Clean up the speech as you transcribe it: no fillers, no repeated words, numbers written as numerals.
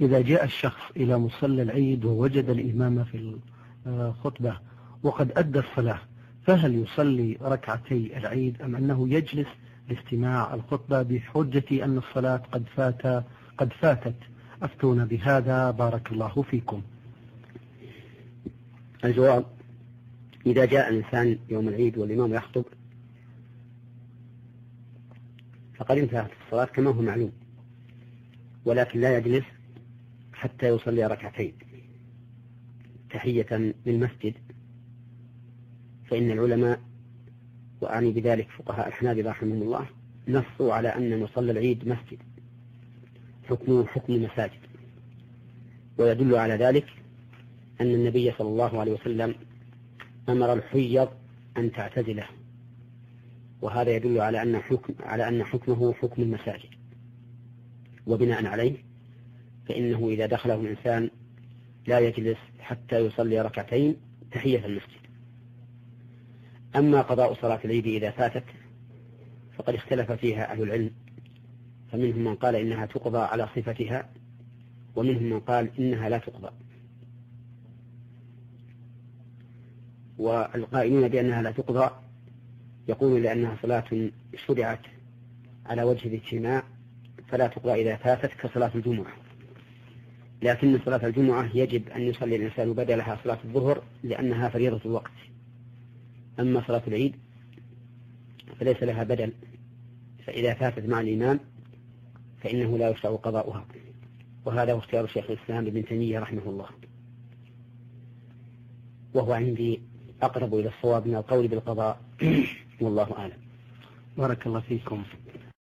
إذا جاء الشخص إلى مصلى العيد ووجد الإمام في الخطبة وقد أدى الصلاة، فهل يصلي ركعتي العيد أم أنه يجلس لاستماع الخطبة بحجة أن الصلاة قد فاتت؟ أفتونا بهذا بارك الله فيكم. الجواب: إذا جاء الإنسان يوم العيد والإمام يخطب فقد انتهت الصلاة كما هو معلوم، ولكن لا يجلس حتى يصلي ركعتين تحية للمسجد، فإن العلماء وأعني بذلك فقهاء الحنابلة رحمهم الله نصوا على أن مصلى العيد مسجد حكمه حكم المساجد، ويدل على ذلك أن النبي صلى الله عليه وسلم أمر الحيض أن تعتزله، وهذا يدل على أن حكمه حكم المساجد. وبناء عليه فإنه إذا دخله الإنسان لا يجلس حتى يصلي ركعتين تحية المسجد. أما قضاء صلاة العيد إذا فاتت فقد اختلف فيها أهل العلم، فمنهم من قال إنها تقضى على صفتها، ومنهم من قال إنها لا تقضى. والقائلون بأنها لا تقضى يقولون لأنها صلاة شرعت على وجه الاجتماع فلا تقضى إذا فاتت كصلاة الجمعة، لكن صلاة الجمعة يجب أن يصلي الإنسان بدلها صلاة الظهر لأنها فريضة الوقت. أما صلاة العيد فليس لها بدل، فإذا فاتت مع الإمام فإنه لا يشرع قضاؤها، وهذا هو اختيار شيخ الإسلام ابن تيمية رحمه الله، وهو عندي أقرب إلى الصواب من القول بالقضاء والله أعلم. بارك الله فيكم.